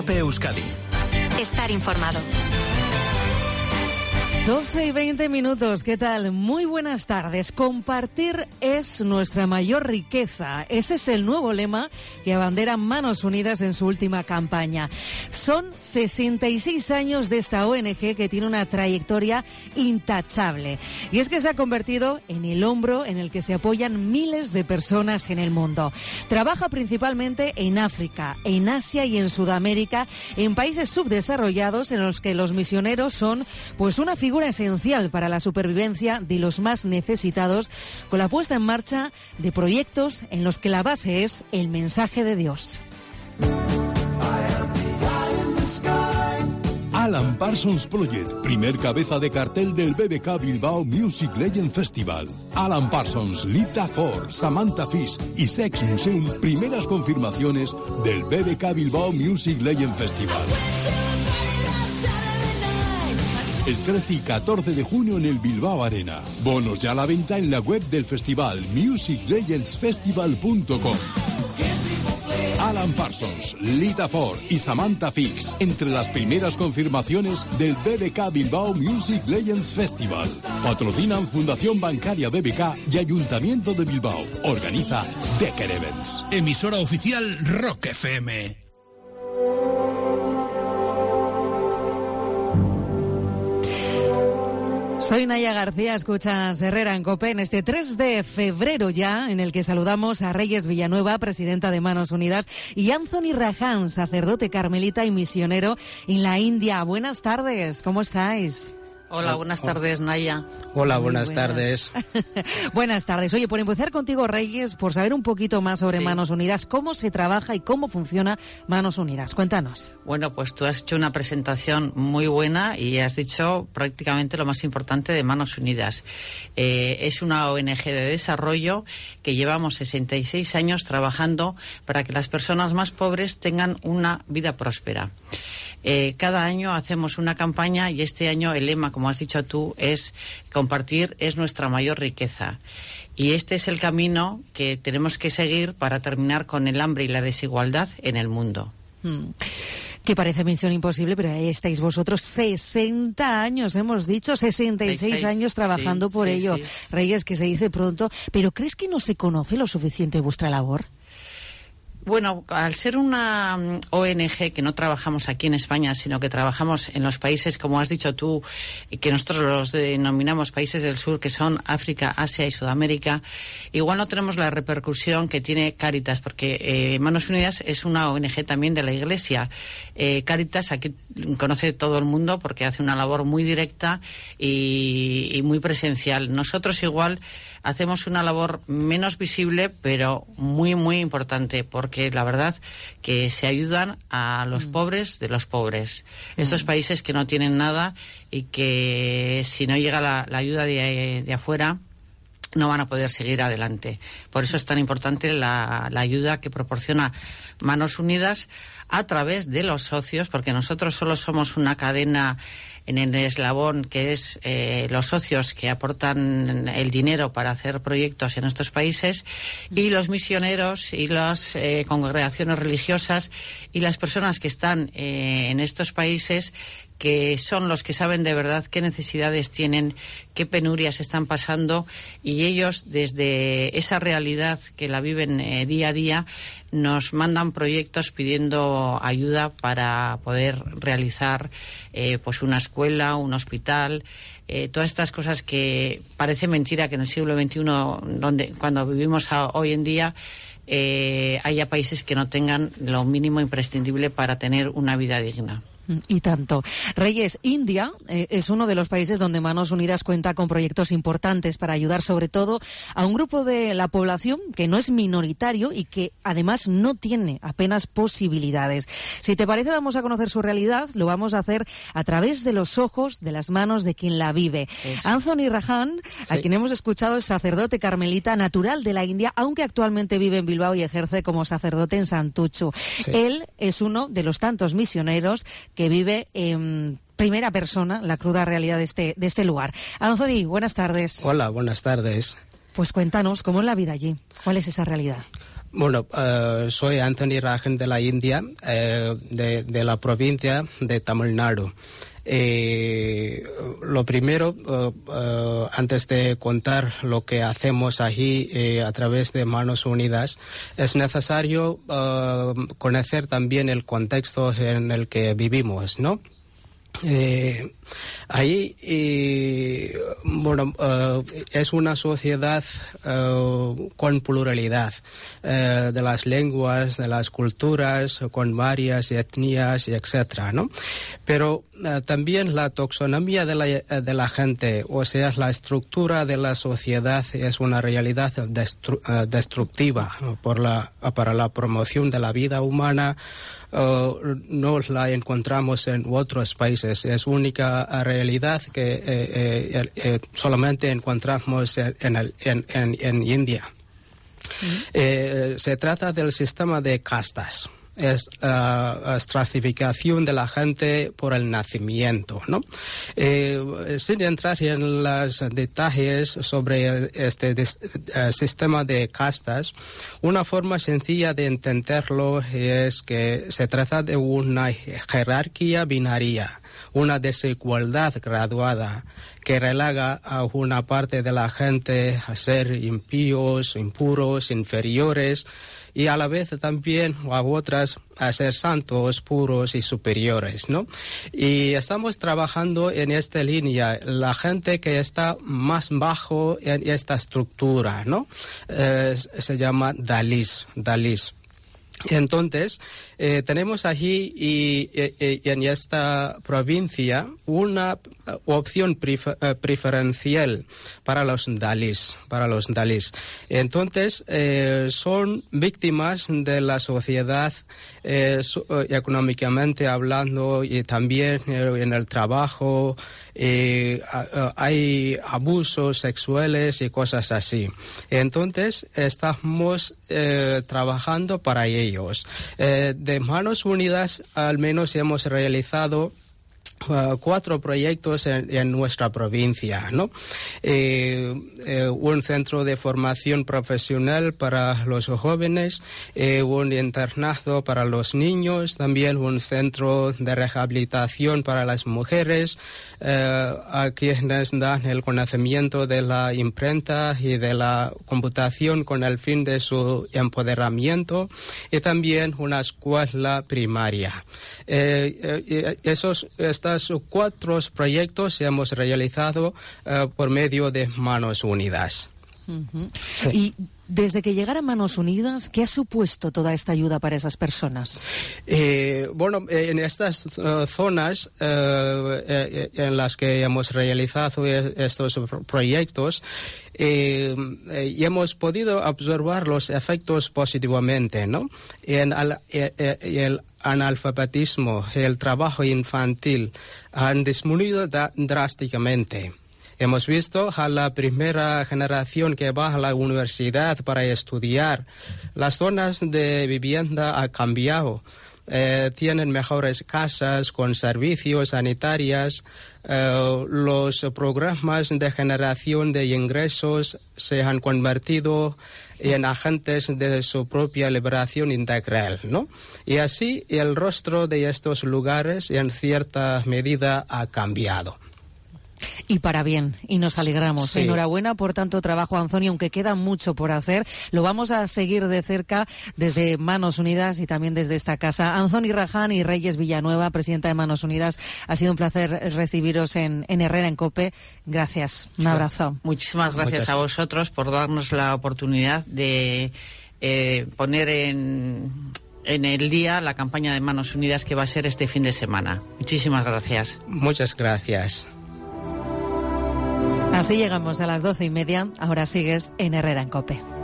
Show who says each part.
Speaker 1: COPE Euskadi.
Speaker 2: Estar informado.
Speaker 3: 12:20, ¿qué tal? Muy buenas tardes. Compartir es nuestra mayor riqueza. Ese es el nuevo lema que abandera Manos Unidas en su última campaña. Son 66 años de esta ONG que tiene una trayectoria intachable. Y es que se ha convertido en el hombro en el que se apoyan miles de personas en el mundo. Trabaja principalmente en África, en Asia y en Sudamérica, en países subdesarrollados en los que los misioneros son pues una figura esencial para la supervivencia de los más necesitados, con la puesta en marcha de proyectos en los que la base es el mensaje de Dios.
Speaker 4: Alan Parsons Project, primer cabeza de cartel del BBK Bilbao Music Legend Festival. Alan Parsons, Lita Ford, Samantha Fish y Sex Museum, primeras confirmaciones del BBK Bilbao Music Legend Festival. El 13 y 14 de junio en el Bilbao Arena. Bonos ya a la venta en la web del festival, musiclegendsfestival.com. Alan Parsons, Lita Ford y Samantha Fix, entre las primeras confirmaciones del BBK Bilbao Music Legends Festival. Patrocinan Fundación Bancaria BBK y Ayuntamiento de Bilbao. Organiza Becker Events.
Speaker 5: Emisora oficial Rock FM.
Speaker 3: Soy Naya García, escuchas Herrera en COPE en este 3 de febrero ya, en el que saludamos a Reyes Villanueva, presidenta de Manos Unidas, y Anthony Rajan, sacerdote carmelita y misionero en la India. Buenas tardes, ¿cómo estáis?
Speaker 6: Hola, buenas tardes, Naya.
Speaker 7: Hola, buenas tardes.
Speaker 3: Buenas tardes. Oye, por empezar contigo, Reyes, por saber un poquito más sobre Manos Unidas, ¿cómo se trabaja y cómo funciona Manos Unidas? Cuéntanos.
Speaker 6: Bueno, pues tú has hecho una presentación muy buena y has dicho prácticamente lo más importante de Manos Unidas. Es una ONG de desarrollo que llevamos 66 años trabajando para que las personas más pobres tengan una vida próspera. Cada año hacemos una campaña y este año el lema, como has dicho tú, es compartir es nuestra mayor riqueza. Y este es el camino que tenemos que seguir para terminar con el hambre y la desigualdad en el mundo.
Speaker 3: Que parece misión imposible, pero ahí estáis vosotros, 60 años, hemos dicho, 66 años trabajando por ello. Sí. Reyes, que se dice pronto, pero ¿crees que no se conoce lo suficiente vuestra labor?
Speaker 6: Bueno, al ser una ONG que no trabajamos aquí en España, sino que trabajamos en los países, como has dicho tú, que nosotros los denominamos países del sur, que son África, Asia y Sudamérica, igual no tenemos la repercusión que tiene Cáritas, porque Manos Unidas es una ONG también de la Iglesia. Cáritas aquí conoce todo el mundo porque hace una labor muy directa y muy presencial. Nosotros igual hacemos una labor menos visible, pero muy, muy importante, porque la verdad que se ayudan a los pobres de los pobres. Estos países que no tienen nada y que si no llega la ayuda de afuera, no van a poder seguir adelante. Por eso es tan importante la ayuda que proporciona Manos Unidas a través de los socios, porque nosotros solo somos una cadena en el eslabón que es los socios que aportan el dinero para hacer proyectos en estos países, y los misioneros y las congregaciones religiosas y las personas que están en estos países, que son los que saben de verdad qué necesidades tienen, qué penurias están pasando, y ellos desde esa realidad que la viven día a día nos mandan proyectos pidiendo ayuda para poder realizar pues una escuela, un hospital, todas estas cosas que parece mentira que en el siglo XXI, cuando vivimos hoy en día, haya países que no tengan lo mínimo imprescindible para tener una vida digna.
Speaker 3: Y tanto. Reyes, India es uno de los países donde Manos Unidas cuenta con proyectos importantes para ayudar sobre todo a un grupo de la población que no es minoritario y que además no tiene apenas posibilidades. Si te parece, vamos a conocer su realidad. Lo vamos a hacer a través de los ojos, de las manos de quien la vive. Eso. Anthony Rajan, a quien hemos escuchado, es sacerdote carmelita natural de la India, aunque actualmente vive en Bilbao y ejerce como sacerdote en Santuchu. Sí. Él es uno de los tantos misioneros que vive en primera persona la cruda realidad de este lugar. Anthony, buenas tardes.
Speaker 7: Hola, buenas tardes.
Speaker 3: Pues cuéntanos, ¿cómo es la vida allí? ¿Cuál es esa realidad?
Speaker 7: Bueno, soy Anthony Rajan de la India, de la provincia de Tamil Nadu. Lo primero, antes de contar lo que hacemos allí a través de Manos Unidas, es necesario conocer también el contexto en el que vivimos, ¿no? Ahí, es una sociedad con pluralidad de las lenguas, de las culturas, con varias etnias, etcétera, ¿no? Pero también la taxonomía de la gente, o sea, la estructura de la sociedad es una realidad destructiva para la promoción de la vida humana. No la encontramos en otros países. Es única realidad que solamente encontramos en India. Se trata del sistema de castas. Es la estratificación de la gente por el nacimiento, ¿no? Sin entrar en los detalles sobre este sistema de castas, una forma sencilla de entenderlo es que se trata de una jerarquía binaria, una desigualdad graduada que relega a una parte de la gente a ser impíos, impuros, inferiores, y a la vez también a otras a ser santos, puros y superiores, ¿no? Y estamos trabajando en esta línea, la gente que está más bajo en esta estructura, ¿no? Se llama Dalits. Entonces, tenemos allí y en esta provincia una opción preferencial para los Dalits. Entonces, son víctimas de la sociedad económicamente hablando y también en el trabajo. Hay abusos sexuales y cosas así. Entonces, estamos trabajando para ellos. De Manos Unidas, al menos hemos realizado 4 proyectos en nuestra provincia, ¿no? Un centro de formación profesional para los jóvenes, un internado para los niños, también un centro de rehabilitación para las mujeres, a quienes dan el conocimiento de la imprenta y de la computación con el fin de su empoderamiento, y también una escuela primaria. Estos 4 proyectos hemos realizado por medio de Manos Unidas.
Speaker 3: Uh-huh.
Speaker 7: Sí.
Speaker 3: Y desde que llegara Manos Unidas, ¿qué ha supuesto toda esta ayuda para esas personas?
Speaker 7: En estas zonas en las que hemos realizado estos proyectos, y hemos podido observar los efectos positivamente, ¿no? El analfabetismo, el trabajo infantil han disminuido drásticamente. Hemos visto a la primera generación que va a la universidad para estudiar. Las zonas de vivienda han cambiado. Tienen mejores casas con servicios sanitarios. Los programas de generación de ingresos se han convertido en agentes de su propia liberación integral, ¿no? Y así el rostro de estos lugares en cierta medida ha cambiado.
Speaker 3: Y para bien, y nos alegramos.
Speaker 7: Sí.
Speaker 3: Enhorabuena por tanto trabajo, Anthony, aunque queda mucho por hacer. Lo vamos a seguir de cerca desde Manos Unidas y también desde esta casa. Anthony Rajan y Reyes Villanueva, presidenta de Manos Unidas, ha sido un placer recibiros en Herrera en COPE. Gracias, un abrazo.
Speaker 6: Muchísimas gracias a vosotros por darnos la oportunidad de poner en el día la campaña de Manos Unidas que va a ser este fin de semana. Muchísimas gracias.
Speaker 7: Muchas gracias.
Speaker 3: Así llegamos a las 12:30. Ahora sigues en Herrera en COPE.